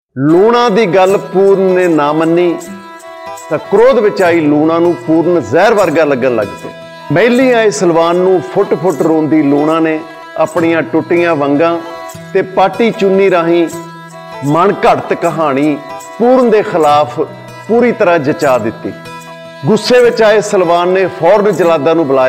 ਲੂਣਾ ਦੀ ਗੱਲ ਪੂਰਨ ਨੇ ਨਾ ਮੰਨੀ ਤਾਂ ਕ੍ਰੋਧ ਵਿੱਚ ਆਈ ਲੂਣਾ ਨੂੰ ਪੂਰਨ ਜ਼ਹਿਰ ਵਰਗਾ ਲੱਗਣ ਲੱਗ ਪਿਆ। ਮਹਿਲੀ ਆਏ ਸਲਵਾਨ ਨੂੰ ਫੁੱਟ ਫੁੱਟ ਰੋਂਦੀ ਲੂਣਾ ਨੇ ਆਪਣੀਆਂ ਟੁੱਟੀਆਂ ਵੰਗਾਂ ਤੇ ਪਾਟੀ ਚੁੰਨੀ ਰਾਹੀਂ ਮਨ ਘੜਤ ਕਹਾਣੀ ਪੂਰਨ ਦੇ ਖਿਲਾਫ ਪੂਰੀ ਤਰ੍ਹਾਂ ਜਚਾ ਦਿੱਤੀ। ਗੁੱਸੇ ਵਿੱਚ ਆਏ ਸਲਵਾਨ ਨੇ ਫੌਰਨ ਜਲਾਦਾਂ ਨੂੰ ਬੁਲਾਇਆ।